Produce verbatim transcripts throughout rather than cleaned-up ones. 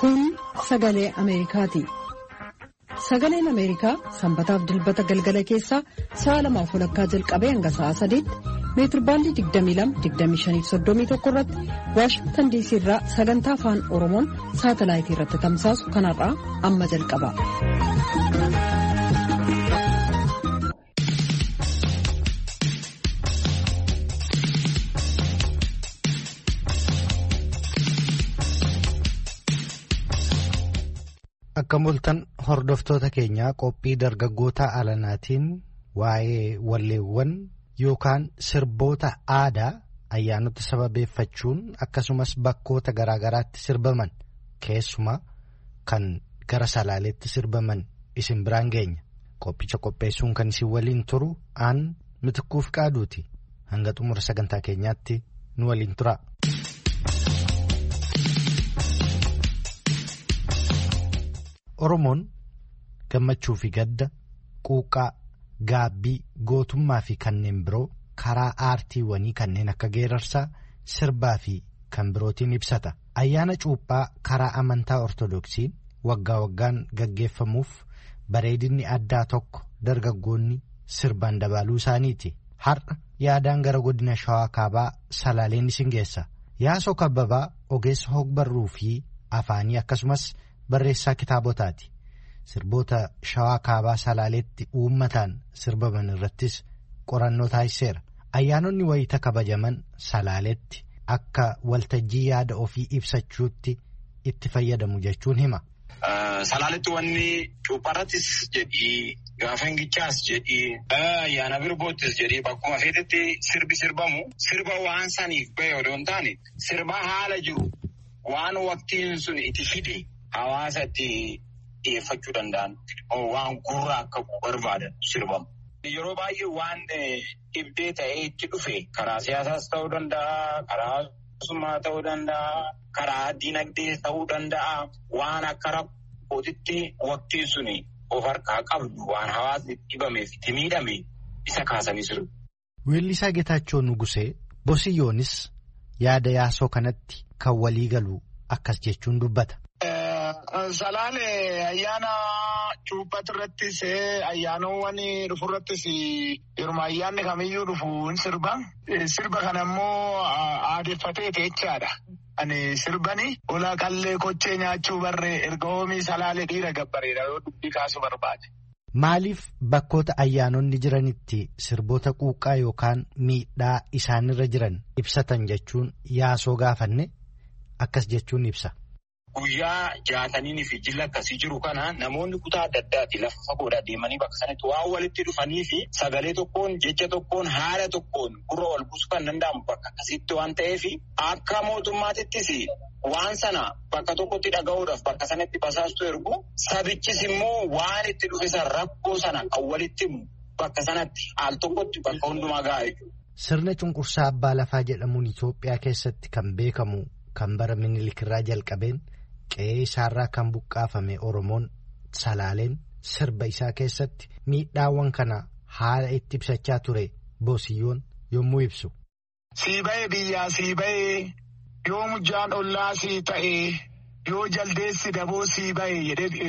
Kun sagalee Ameerikaati. Sagaleen Ameerikaa sanbataaf dilbata galgala keessaa sa'a lamaaf walakkaa jalqabee hanga sa'a sadiitti meetirbaandii digdamii lama digdamii shanii soddomii tokko irratti Waashingtan diisii irraa sagantaa afaan Oromoon saatalaayitii irratti tamsaasu kanarraa amma jalqaba. Akka mul'atan hordoftoota keenyaa qophii dargaggoota alanaatiin waa'ee walleewwan yookaan sirboota aadaa ayyaanota sababeeffachuun akkasumas bakkoota garaagaraatti sirbaman keessumaa kan gara salaaleetti sirbaman isin biraan geenya. Qophicha qopheessuun kan isin waliin turu aan Mitikkuuf Qaaduuti. Hanga xumura sagantaa keenyaatti nu waliin tura. Oromoon gammachuu fi gadda, quuqqaa, gaabbii, gootummaa fi kanneen biroo karaa aartiiwwanii kanneen akka geerarsaa, sirbaa fi kan birootiin ibsata. Ayyaana cuuphaa karaa amantaa Ortodoksiin waggaa waggaan gaggeeffamuuf bareedinni addaa tokko dargaggoonni sirbaan dabaluu isaaniiti. Har'a yaadaan gara godina Shawaa Kaabaa Salaaleen isin geessa. Yaasoo Kabbabaa ogeessa hogbarruu fi afaanii akkasumas barreessaa kitaabotaati. Sirboota Shawaa Kaabaa Salaaleetti uummataan sirbaman irrattis qorannoo taasiseera. Ayyaanonni wayita kabajaman Salaaleetti akka waltajjii yaada ofii ibsachuutti itti fayyadamu jechuun hima. Salaaleetti wanni cuupharattis jedhii gaafa hingichaas jedhii ayyaana birboottis jedhii bakkuma feetetti sirbi sirbamu sirba waan saniif bahe odoo hin taane sirba haala jiru waan waqtiin sun itti fide. Hawaasa itti dhiyeeffachuu danda'an waan gurra akka barbaadan sirbamu. Yeroo baay'ee waan dhibdee ta'ee itti dhufe karaa siyaasaas ta'uu danda'a, karaa hawaasummaa ta'uu danda'a, karaa dinagdee ta'uu danda'a. Waan akka rakkootitti waqtiin suni of harkaa qabdu waan hawaasni dhibameef itti miidhame isa kaasanii sirbu. Weellisaa Getaachoo Nugusee Bosiyyoonis yaada yaasoo kanatti kan walii galu akkas jechuun dubbata. Salaalee ayyaana cuuphaa irrattis ayyaanowwan dhufu irrattis yeroo ayyaanni kamiyyuu dhufu hin sirba. Sirba kana immoo aadeffatee jechaadha. Ani sirbani ulaa qallee kochee nyaachuu barree erga oomii salaalee dhiira gabbareedha yoo dubbii kaasuu barbaade. Maaliif bakkoota ayyaanonni jiranitti sirboota quuqqaa yookaan miidhaa isaanirra jiran ibsatan jechuun yaasoo gaafanne akkas jechuun ibsa. Guyyaa jaatanii fi jilla akkasii jiru kana namoonni kutaa adda addaati lafa fagoodhaa deemanii bakka sanatti waan walitti dhufanii fi sagalee tokkoon jecha tokkoon haala tokkoon gurra wal buusuu kan danda'amu bakka akkasitti waan ta'eef akka mootummaatittis waan sana bakka tokkotti dhaga'uudhaaf bakka sanatti basaastu ergu sabichis immoo waan itti dhufe san rakkoo sana kan walitti himu bakka sanatti al tokkotti bakka hundumaa ga'a jechuudha. Sirna cunqursaa abbaa lafaa jedhamuun Itoophiyaa keessatti kan beekamu kan bara Minilikirraa jalqabeen. Qe'ee isaarraa kan buqqaafame Oromoon Salaaleen sirba isaa keessatti miidhaawwan kana haala itti ibsachaa ture Bosiyyoon yommuu ibsu. Sii ba'ee biyyaa sii ba'ee yoo mujjaan ollaa sii ta'ee yoo jaldeessi daboo sii ba'ee jedhee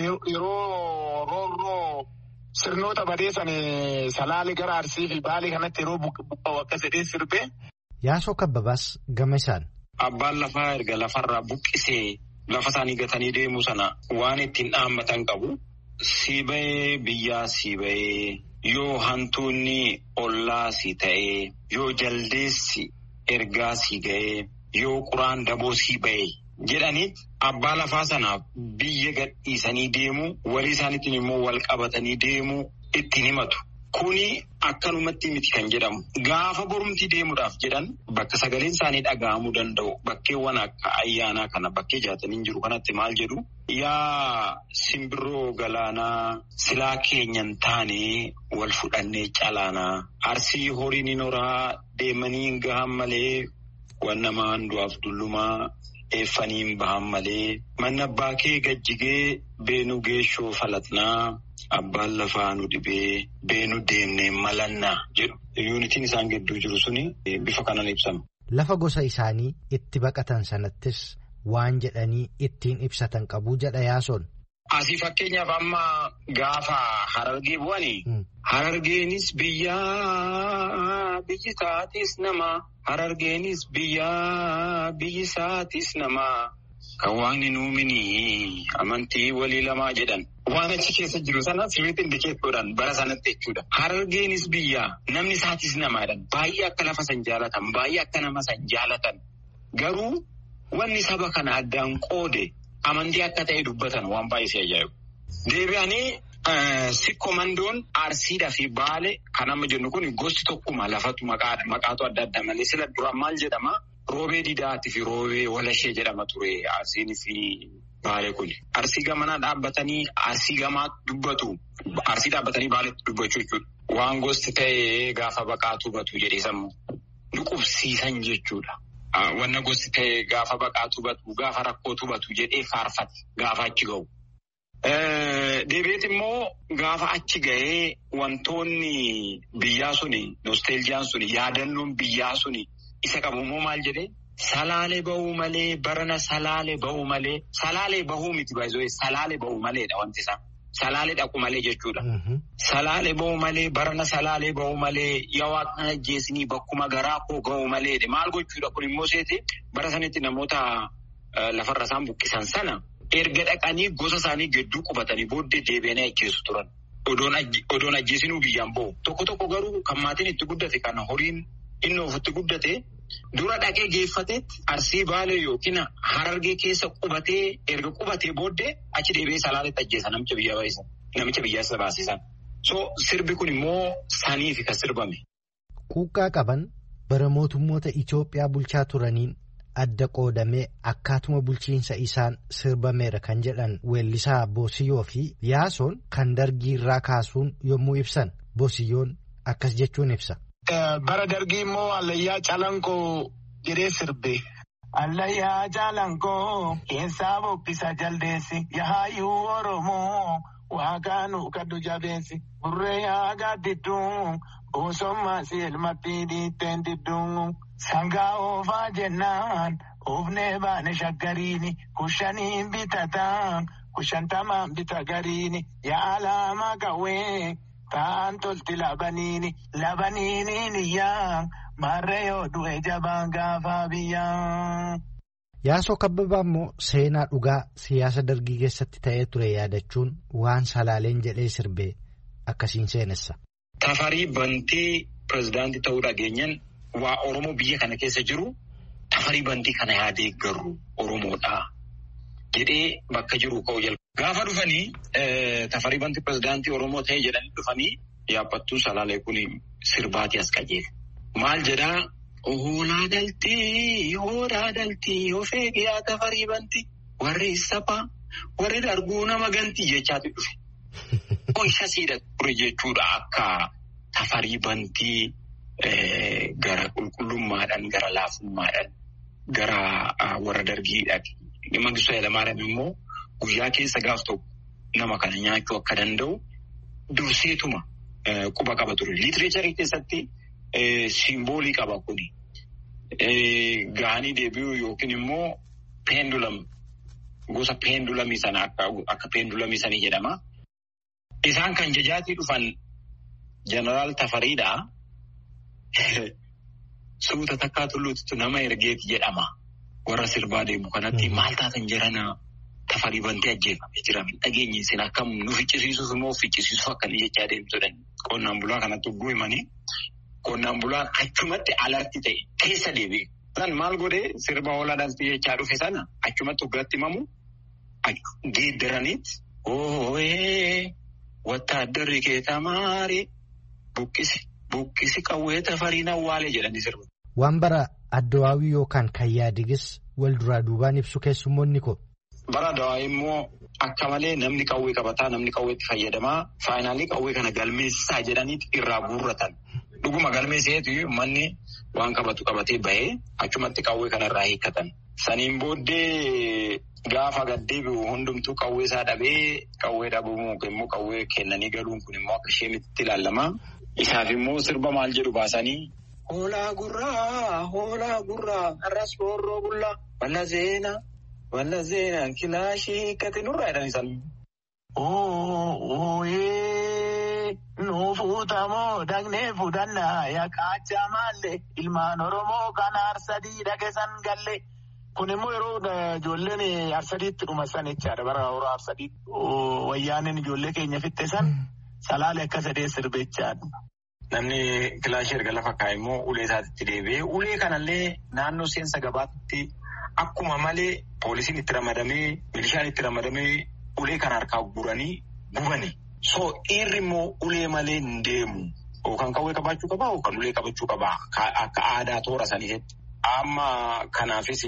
yeroo roorroo sirnoota badeessan Salaalee gara Arsii fi Baalee kanatti yeroo buqqa'u akka jedhee sirbee. Yaasoo Kabbabaas gama isaan. Abbaan lafaa erga lafarraa buqqisee. Lafa isaanii gatanii deemu sana waan ittiin dhaammatan qabu. Sii ba'ee biyyaa sii ba'ee yoo hantuunni ollaa sii ta'ee yoo jaldeessi ergaa sii ga'ee yoo quraan daboo sii ba'ee jedhanii abbaa lafaa sanaaf biyya gadhiisanii deemu walii isaaniitiin immoo wal qabatanii deemu ittiin himatu. Kuni akkanumatti miti kan jedhamu. Gaafa borumti deemuudhaaf jedhan bakka sagaleen isaanii dhaga'amuu danda'u. Bakkeewwan akka ayyaanaa kana bakkee jaatanii jiru kanatti maal jedhu. Yaa simbirroo galaanaa silaa keenyan taanee wal fudhannee calaanaa. Arsii horiin hin horaa deemanii gahan malee waan namaan du'aaf dullumaa eeffanii bahan malee. Manna abbaa kee gajjigee beenuu geeshoo falatnaa. Abbaan lafaa nu dhibee beenu deemnee malannaa jedhu. Yuunitiin isaan gidduu jiru suni bifa kanaan ibsama. Lafa gosa isaanii itti baqatan sanattis waan jedhanii ittiin ibsatan qabu jedha Yaasoon. Asii fakkeenyaaf amma gaafa Harargee bu'anii Harargeenis biyyaa biyyi isaatis nama Harargeenis biyyaa biyyi isaatis nama kan waaqni nuumini amantii walii lamaa jedhan waan achi keessa jiru sana sirriitti indikeettoodhaan bara sanatti jechuudha. Harargeenis biyyaa namni isaatis namaadhaan baay'ee akka lafa san jaalatan baay'ee akka nama san jaalatan garuu wanni saba kana addaan qoode. Amantii akka ta'e dubbatan waan baay'ee ajaa'ibu. Deebi'anii sikkomandoon Arsiidhaa fi Baale kan amma jennu kun gosti tokkuma lafatu maqaatu adda adda malee sila duraan maal jedhama roobee didaatii fi roobee walashee jedhama ture Arsiinii fi Baale kun. Arsii gamanaa dhaabbatanii Arsii gamaa dubbatu Arsii dhaabbatanii Baaleetti dubbachuu jechuudha. Waan gosti ta'e gaafa baqaatu batu jedhee sammuu dhukkubsiisan jechuudha. Wanna gosti ta'e gaafa baqaatu batu gaafa rakkootu batu jedhee faarfate gaafa achi ga'u. Deebi'eet immoo gaafa achi ga'ee wantoonni biyyaa suni nostalgiyaan suni yaadannoon biyyaa suni isa qabu immoo maal jedhee salaalee bahuu malee barana salaalee bahuu malee salaalee bahuu miti baay'ee salaalee bahuu maleedha wanti isaa. Salaalee dhaqu malee jechuudha. Salaalee bahuu malee barana salaalee bahuu malee yaa waaqna ajjeesanii bakkuma garaa koo ga'uu maleedha. Maal gochuudha kun immoo seeti bara sanitti namoota lafarra isaan buqqisan sana erga dhaqanii gosa isaanii gidduu qubatanii booddee deebi'anii ajjeesu turan. Odoon ajjeesinuu biyyaan bahu. Tokko tokko garuu kan maatiin itti guddate kan horiin inni ofitti guddate dura dhaqee geeffateetti Arsii Baalee yookiin Harargee keessa qubatee erga qubatee booddee achi deebi'ee salaaleetti ajjeesa namicha biyya baay'isan namicha biyya baasisan. So sirbi kun immoo saniifi kan sirbame. Quuqqaa qaban bara mootummoota Itoophiyaa bulchaa turaniin adda qoodamee akkaatuma bulchiinsa isaan sirbameera kan jedhan weellisaa Boosiyyoo fi Yaasoon kan dargii irraa kaasuun yommuu ibsan Boosiyyoon akkas jechuun ibsa. Bara dargii immoo allayyaa calankoo jedhee sirbe. Allayyaa calankoo keessaa boqqisa jaldeessi yahaayyuu Oromoo waaqaanu kaddu jabeessi burree yaa gaaddidduun boosommaa si elmatti dhiitteen didduun sangaa oofaa jennaan oofnee baane shaggariini kushaniin bitataan kushantamaan bita gariini yaa alaamaa qawwee. Taan tolti labaniini labaniini yaa marree yoo du'e jabaan gaafa biyyaa. Yaasoo Kabbabaa immoo seenaa dhugaa siyaasa dargii keessatti ta'ee ture yaadachuun waan salaaleen jedhee sirbee akkasiin seenessa. Tafarii Bantii pirezidaantii ta'uu dhageenyan waa Oromoo biyya kana keessa jiru Tafarii Bantii kana yaadee garuu Oromoodhaa jedhee bakka jiru ka'u jalqaba. Gaafa dhufanii Tafarii Bantii pirezidaantii Oromoo ta'e jedhanii dhufanii yaabbattuu salaalee kun sirbaatii as qajeele. Maal jedhaa hoolaa daltii hoolaa daltii of eegiyaa Tafarii Bantii warri saphaa warri darguu nama gantii jechaati dhufe. Isa siidha ture jechuudha akka Tafarii Bantii gara qulqullummaadhaan gara laafummaadhaan gara warra dargiidhaan. Mangistuu Hayilamaariyaam immoo guyyaa keessa gaaf tokko nama kana nyaachuu akka danda'u durseetuma quba qaba ture. Liitireecharii keessatti simboolii qaba kuni. Gaanii deebi'uu yookiin immoo peendulam gosa peendulamii sana akka peendulamii sanii jedhama. Isaan kan jajaatii dhufan jeneraal Tafariidha. Suuta takkaa tulluutu nama ergeeti jedhama. Warra sirbaa deemu kanatti maal taatan jirana Tafarii Bantii ajjeefamee jira. Dhageenyi isin akkam nu ficcisiisuuf immoo ficcisiisuuf akkanii jechaa deemtudha. Qonnaan bulaa kanatti ugguu himanii qonnaan bulaan achumatti alarti ta'e keessa deebi'e. San maal godhee sirba hoolaa daltii jechaa dhufe sana achumatti uggaatti himamu geeddaraniit ooyee wattaaddarri kee tamaarii buqqisi buqqisi qawwee Tafariin awwaalee jedhanii sirba. Waan bara Addawaawii yookaan Kayyaadigis wal duraa duubaan ibsu keessummoonni ko. Bara Addawaawii immoo akka malee namni qawwee qabataa namni qawweetti fayyadamaa faayinaalii qawwee kana galmeessisaa jedhaniiti irraa guurratan. Dhuguma galmeesseetu manni waan qabatu qabatee bahee achumatti qawwee kanarraa hiikkatan. Saniin booddee gaafa gaddeebi'u hundumtuu qawwee isaa dhabee qawwee dhabuu immoo qawwee kennanii galuun kun immoo akka isheen ilaalama. Isaaf immoo sirba maal jedhu baasanii. Hoolaa gurraa hoolaa gurraa arras boorroo bullaa balla seenaa Walla seenaan kilaashii kati nurraa jedhan isaan. Ooyee nu fuutamoo dhagnee fudhannaa yaaqaachaa maallee ilmaan Oromoo kan aarsadii dhageessan galle. Kun immoo yeroo ijoolleen aarsadiitti dhumasan jechaadha bara yeroo aarsadiitti wayyaaneen ijoollee keenya fitte san salaalee akka sadee sirbechaadha. Namni kilaashii erga lafa kaa'e immoo ulee isaatti deebi'ee ulee kanallee naannoo seensa gabaatti akkuma malee poolisiin itti ramadamee milishaan itti ramadamee ulee kana harkaa guuranii gubani. So dhiirri immoo ulee malee hin deemu. Yookaan qawwee qabaachuu qabaa yookaan ulee qabachuu qabaa akka aadaa toora saniitti. Amma kanaafis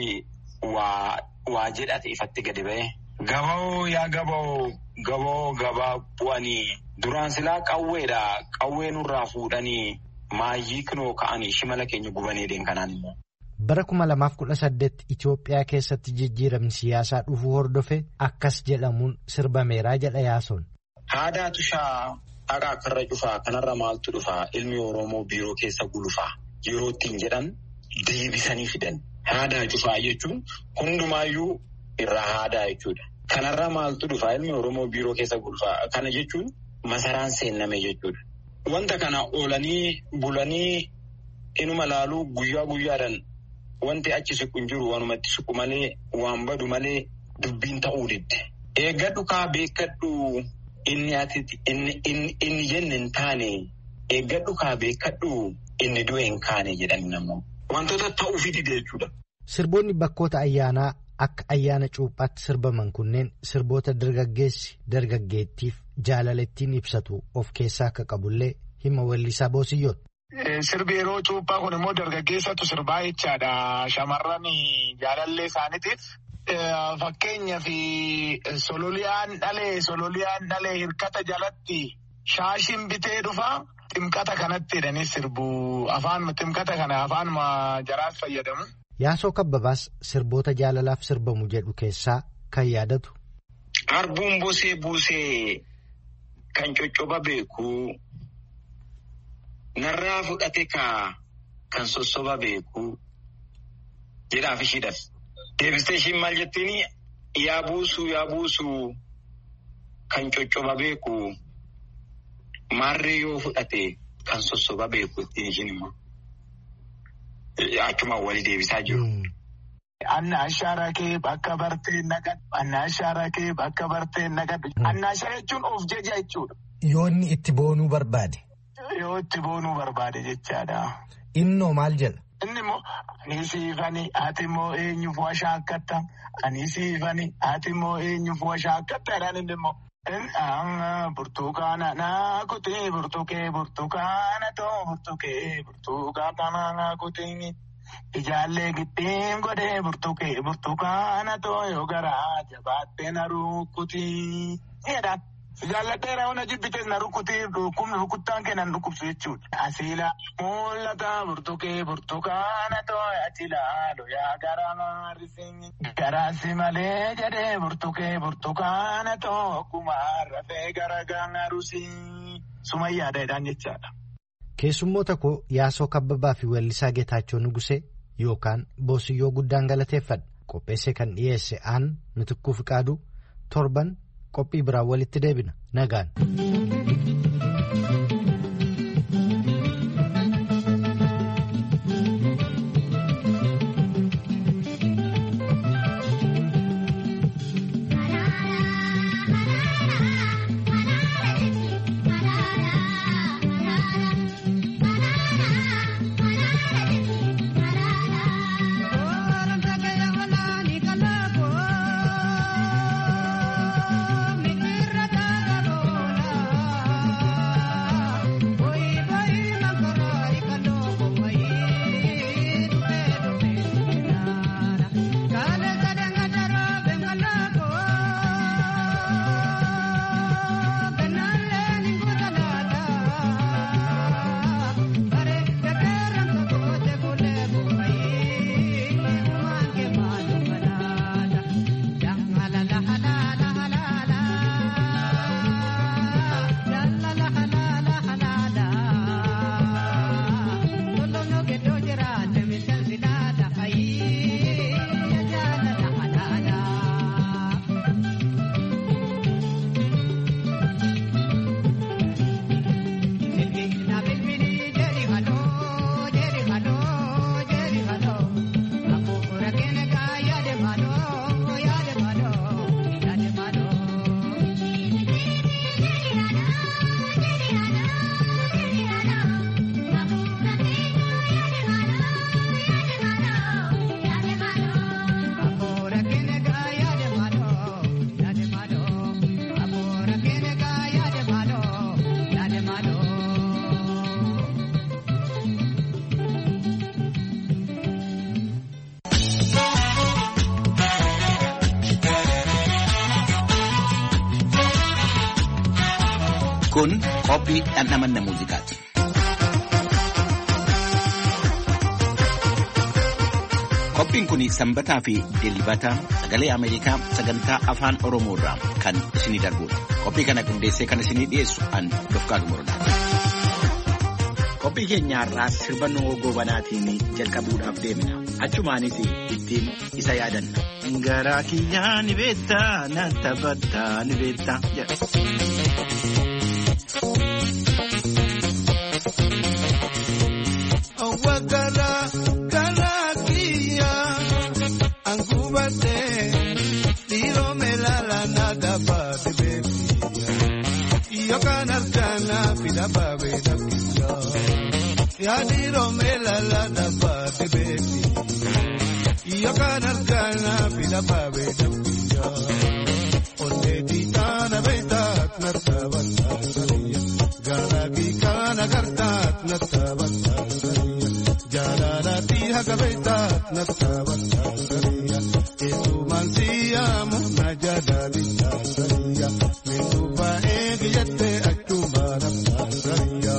waa waa jedhate ifatti gadi ba'e. Gaboo yaa gaboo gaboo gabaa bu'anii duraan silaa qawweedha qawwee nurraa fuudhanii maayyii kinoo ka'anii shimala keenya gubanii deeman kanaan immoo. Bara kuma lamaaf kudha saddeet Itoophiyaa keessatti jijjiiramni siyaasaa dhufuu hordofe akkas jedhamuun sirbameeraa jedha Yaasoon. Haadaatu shaa dhagaa akarra cufaa kanarra maaltu dhufaa ilmi Oromoo biiroo keessa gulufaa yeroo ittiin jedhan deebisanii fidan. Haadaa cufaa jechuun hundumaayyuu irraa haadaa jechuudha. Kanarra maaltu dhufaa ilmi Oromoo biiroo keessa gulufaa kana jechuun masaraan seenname jechuudha. Wanta kana oolanii bulanii inuma laaluu guyyaa guyyaadhaan wanti achi siqu hin jiru wanumatti siqu malee waan badu malee dubbiin ta'uu didde. Eeggadhu kaa beekkadhu inni ati inni inni jenne hin taane eeggadhu kaa beekkadhu inni du'e hin kaane jedhani namoo. Wantoota ta'uu fi dide jechuudha. Sirboonni bakkoota ayyaanaa akka ayyaana cuuphaatti sirbaman kunneen sirboota dargaggeessi dargaggeettiif jaalalettiin ibsatu of keessaa akka qabullee hima weellisaa Boosiyyoon. Sirbi yeroo cuuphaa kun immoo dargaggeessatu sirbaa jechaadha. Shamarran jaalallee isaaniitiif fakkeenyaa fi sololiyaan dhalee sololiyaan dhalee hirkata jalatti shaashiin bitee dhufaa. Ximqata kanatti jedhanii sirbu afaan ximqata kana afaan jaraas fayyadamu. Yaasoo Kabbabaas sirboota jaalalaaf sirbamu jedhu keessaa kan yaadatu. Harbuun bosee buusee kan coccoba beeku narraa fudhate kaa kan sossoba beeku jedhaaf ishiidhaaf. Deebistee ishiin maal jettiini yaa buusu yaa buusu kan coccoba beeku. Maarree yoo fudhate kan sossoba beeku ittiin ishiin immoo. Achuma walii deebisaa jiru. Anna ashaaraa kee bakka bartee naqadhu. Anna ashaaraa kee bakka bartee naqadhu. Anna ashaaraa jechuun of jaja jechuudha. Yoo inni itti boonuu barbaade. Yoo itti boonuu barbaade jechaadha. Innoo maal jedha? Inni immoo ani siifani ati immoo eenyuuf washaa akkatta. Ani siifani ati immoo eenyuuf washaa akkattaadhaan inni immoo. Burtukaana naa kutee burtukee burtukaana too burtukee burtukaana naa kutee ijaallee gittiin godhee burtukee burtukaana too yoo garaa jabaattee na rukkutii. Jaalladheera hona jibbites na rukkutii kumni rukkuttaan kennan dhukkubsu jechuudha. Asiila mul'ata burtukee burtukaana too achilaalo yaa garaa maarisiin. Garaasi malee jedhee burtukee burtukaana too akkuma rafee gara gaangarusii sumayyaadhaan jechaadha. Keessummoota koo Yaasoo Kabbabaa fi weellisaa Geetaachoo Nugusee yookaan Boosiyyoo guddaan galateeffadha. Qopheessee kan dhiyeesse aan Mitikkuu Fiqaaduu torban qophii biraa walitti deebina nagaan. Kun qophii dhandhamanna muuziqaati. Qophiin kun sanbataa fi dilbata sagalee Ameerikaa sagantaa afaan Oromoo irraa kan isinii darbudha. Qophii kana qindeessee kan isinii dhiyeessu an Dofqaa Gumurdaati. Qophii keenya irraa sirba Noogoo Banaatiin jalqabuudhaaf deemna. Achumaanis ittiin isa yaadanna. Garaa kiyyaa ni beektaa, na taphataa ni beektaa jedha. Yadiro melala da baby baby, yo kanargana pida baby baby. Onde di kana beta nata bata sariya, gana ki kana karta nata bata sariya, jana rati haga beta nata bata sariya. Etu mansiya muna jada di sariya, mendu ba egiyate aktu marata sariya.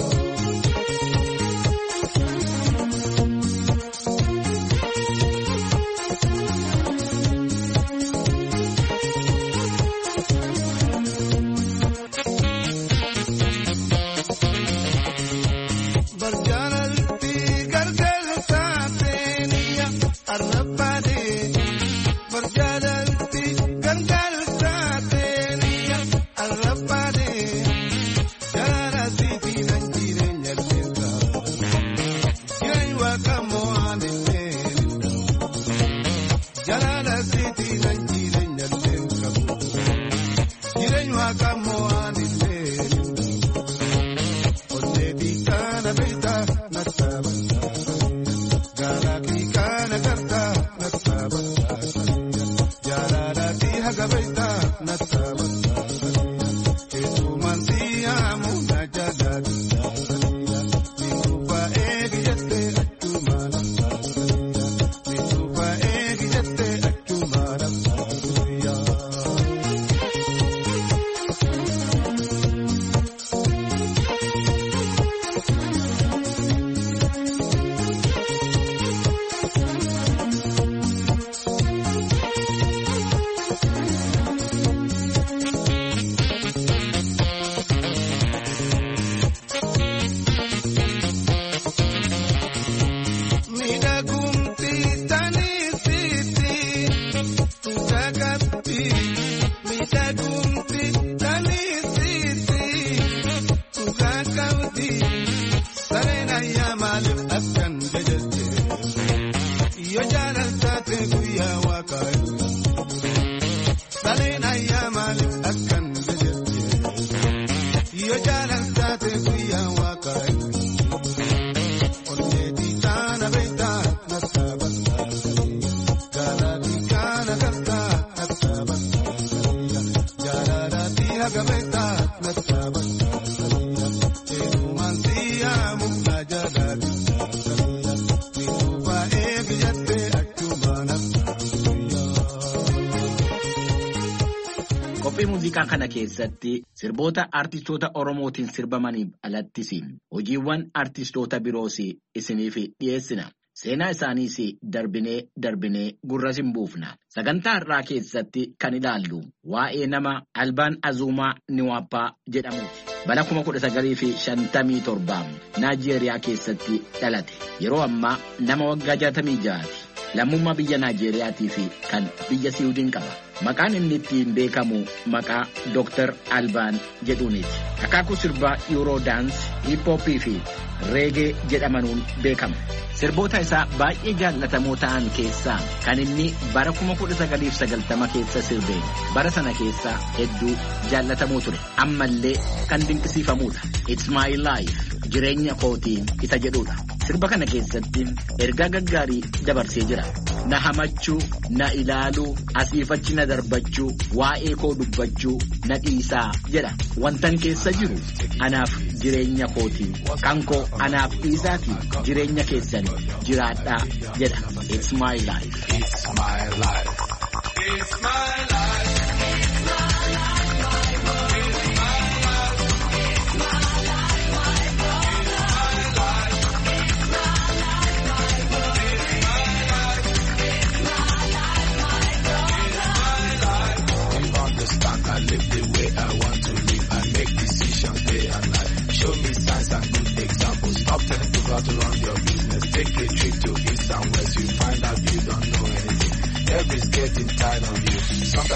Muuziqaa kana keessatti sirboota artistoota Oromootiin sirbamaniif alattis hojiiwwan artistoota biroos isiniif dhiyeessina. Seenaa isaaniis darbinee darbinee gurra sin buufna. Sagantaa har'aa keessatti kan ilaallu waa'ee nama Albaan Azuumaa Niwaappaa jedhamuuti. Bara kuma kudha sagalii fi shantamii torbaa Naajeeriyaa keessatti dhalate. Yeroo ammaa nama waggaa jaatamii ja'aati. Lammummaa biyya Naajeeriyaatii fi kan biyya Siwiidin qaba. Maqaan inni ittiin beekamu maqaa Dooktar Albaan jedhuuniti. Akaakuu sirbaa Yuuroo Daans, Hiiphoppii fi Reegee jedhamanuun beekama. Sirboota isaa baay'ee jaallatamoo ta'an keessaa kan inni bara kuma kudha sagaliif sagaltama keessa sirbeen bara sana keessaa hedduu jaallatamoo ture. Ammallee kan dinqisiifamuudha. It's my life. Jireenya kootii isa jedhudha. Sirba kana keessatti ergaa gaggaarii dabarsee jira. Na hamachuu, na ilaaluu, asiifachi na darbachuu, waa'ee koo dubbachuu, na dhiisaa jedha. Wantan keessa jiru anaaf jireenya kootii, kan koo anaaf dhiisaatii jireenya keessan jiraadhaa jedha. It's my life. It's my life. It's my life. It's my life. It's my life.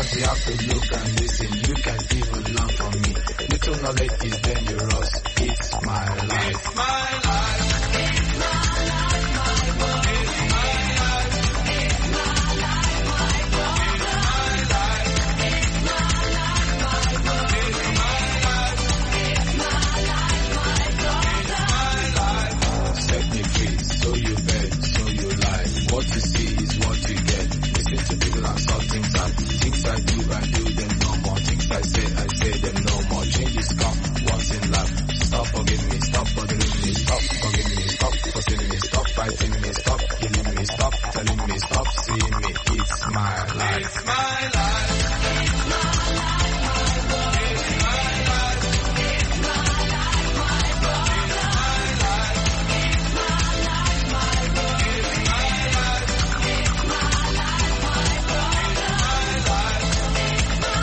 Sometimes you have to look and listen. You can even learn from me. Little knowledge is dangerous. It's my life. It's my life. It's my life, my world. It's my life. It's my life, my world. It's my life. It's my life, my world. It's my life. It's my life, my world. It's my life. Set me free, so you bet, so you lie. What you see is what you get. Listen to people and saw things I things I do, I do them no more. Things I say, I say them no more. Change is come once in life. Stop forgiving me, stop bothering me, stop forgiving me, stop forcing me, stop fighting me, stop killing me, stop telling me, stop seeing me. It's my life. It's my life. It's my life, my world. It's my life. It's my life, my world. It's my life. It's my life, my world. It's my life. It's my life, my world. It's my life. It's my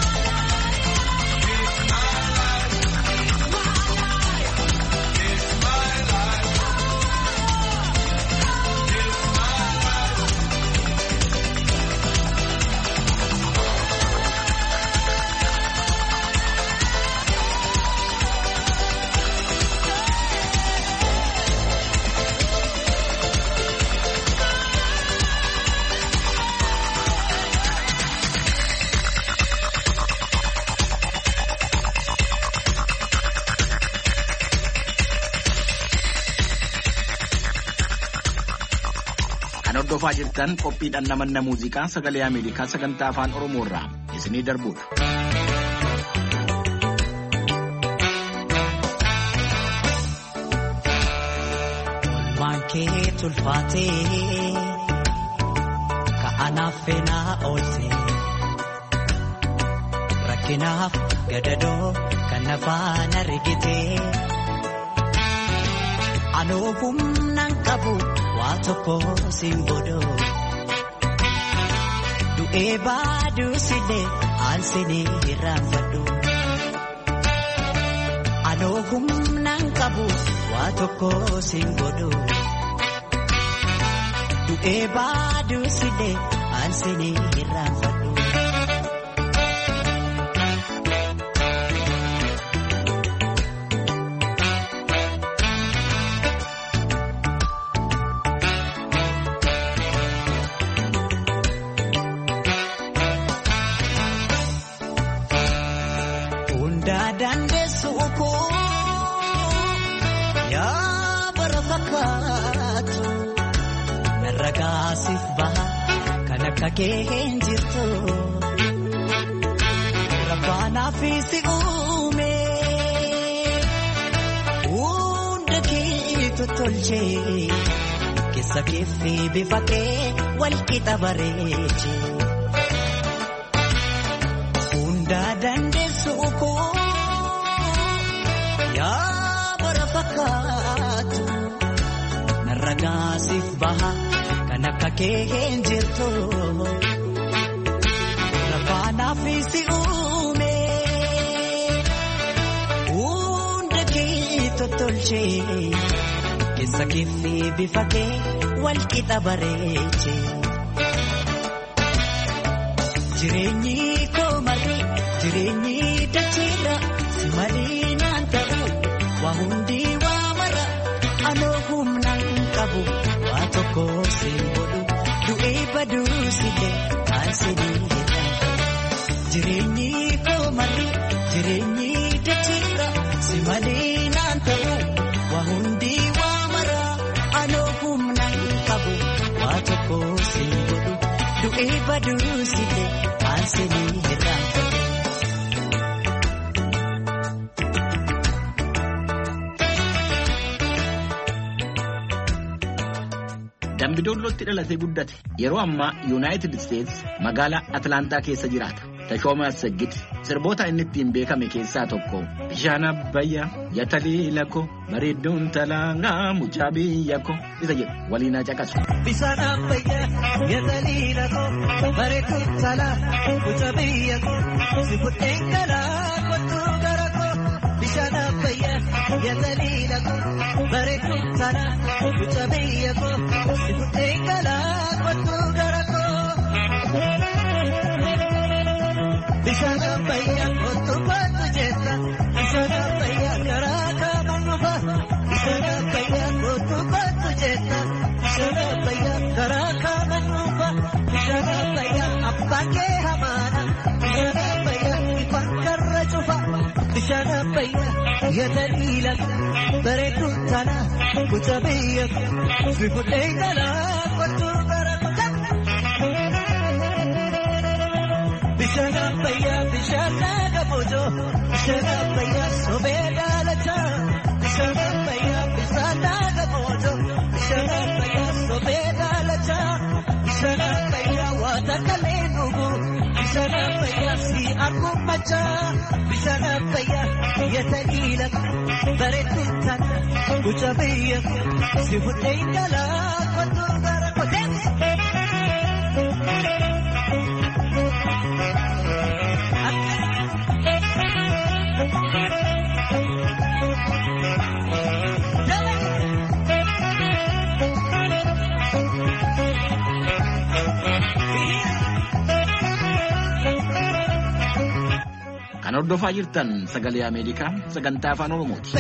life. It's my life. It's my life. Kan hordofaa jirtan qophiidhaan namanna muuziqaa sagalee Ameerikaa sagantaa afaan Oromoo irraa isinii darbudha. Olmaan kee tulfaatee ka'anaaf feenaa ooltee rakkinaaf gadadoo kan nafaan argitee anoo humnaan qabu waa tokko siin godhoo du'ee baaduu sillee aan sinii irraanfadhu anoo humnaan qabu waa tokko siin godhoo du'ee baaduu sillee aan sinii irraanfadhu. Narragaasif baha kan akka kee hin jirtu rabbaanaaf si uume hunda kee tottolchee keessa keefi bifa kee wal qixa bareeche hunda dandeessu koo yaa bara fakkaatu. Narragaasif baha kan akka kee hin jirtu rabbaanaaf si uume hunda kee tottolchee keessa keefi bifa kee wal qixa bareeche jireenyi koo marri jireenyi dachiirra si malee naan ta'u waa hundi waa mara anoo humnaan qabu waa tokko siin godhu du'ee baduu sillee aan sinii irraanfadhu jireenyi koo marri jireenyi dachiirra si malee naan ta'u waa hundi waa mara anoo humnaan qabu waa tokko siin godhu du'ee baduu sillee aan sinii irraanfadhu. Dambidollootti dhalatee guddate yeroo ammaa Yuunaayitid Isteets magaalaa Atlaantaa keessa jiraata. Tashoomaa Assagid sirboota inni ittiin beekame keessaa tokko bishaan abbayyaa yataliila koo bareedduun talaangaa mucaa biyya koo isa jedhu waliin haa caqasu. Bishaan abbayyaa yataliila koo bareedduun talaangaa mucaa biyya koo si buddeen galaa kottuu gara koo bishaan abbayyaa yataliila koo bareedduun talaangaa mucaa biyya koo si buddeen galaa kottuu gara koo. bishaan abbayyaa kottu kottu jecha bishaan abbayyaa garaa kaaman dhufa bishaan abbayyaa kottu kottu jecha bishaan abbayyaa garaa kaaman dhufa bishaan abbayyaa abbaan kee hamaadha bishaan abbayyaa ifaan karra cufa bishaan abbayyaa yata dhiila bareedduu tana kuta biyya si fuudhee galaa kottu gara bishaan abbayyaa bishaan laga boojoo bishaan abbayyaa sobee daalacha bishaan abbayyaa bishaan laga boojoo bishaan abbayyaa sobee daalacha bishaan abbayyaa waata kalee dhugu bishaan abbayyaa si argummacha bishaan abbayyaa yata dhiila bareedduu tana kuta biyya si fuudhee galaa kottu gara kotee. Kan hordofaa jirtan sagalee Ameerikaa sagantaa afaan Oromooti.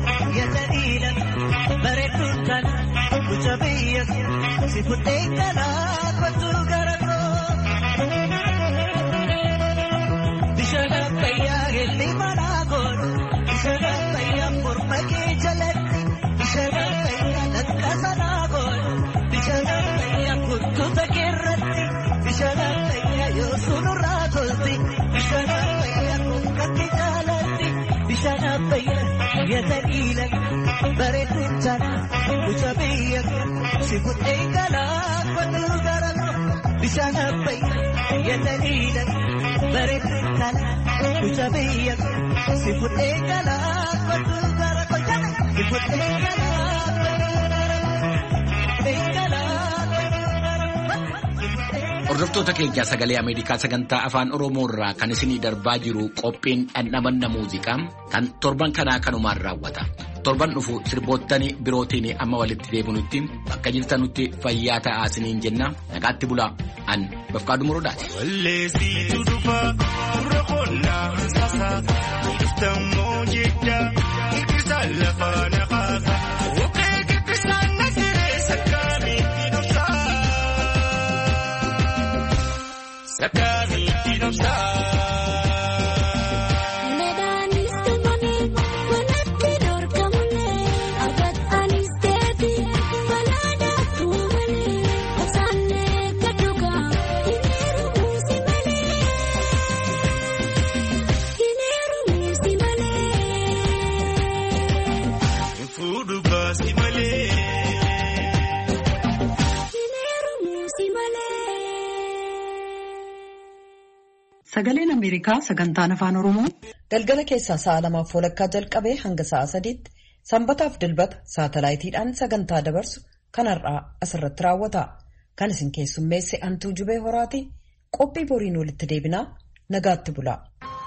Bishaan abbayyaa helli manaa godhu bishaan abbayyaa morma kee jalatti bishaan abbayyaa lattaasa naa godhu bishaan abbayyaa kuttuta keerratti bishaan abbayyaa yoo sunurraa tolti bishaan abbayyaa kokkatti jaalatti bishaan abbayyaa yata dhiila bareedduu tana kuta biyya si fuudhee galaa kottu gara bishaan abbayyaa yata dhiila bareedduu tana kuta biyya si fuudhee galaa kottu gara kottu si fuudhee galaa Hordoftoota keenya sagalee Ameerikaa sagantaa afaan Oromoo irraa kan isinii darbaa jiru qophiin dhandhamanna muuziqaa kan torban kanaa kanumaan raawwata. Torban dhufu sirboottan birootiin amma walitti deebinutti bakka jirtanutti fayyaa ta'aa isiniin jenna. Nagaatti bulaa an Bafqaaduu Morodaati. Walleessitu dhufa dura qonnaa saasaa iftammoo jedha iqisaan lafa naqaasa oqee kibbisaan na siree sakkaamiitti dhufsaa. Sakkaamiitti dhufsaa. Sagaleen Ameerikaa sagantaan afaan Oromoo galgala keessaa sa'a lamaaf walakkaa jalqabee hanga sa'a sadiitti sanbataaf dilbata saatalaayitiidhaan sagantaa dabarsu kanarraa asirratti raawwata. Kan isin keessummeesse Antuu Jubee Horaati qophii boriin walitti deebinaa nagaatti bulaa.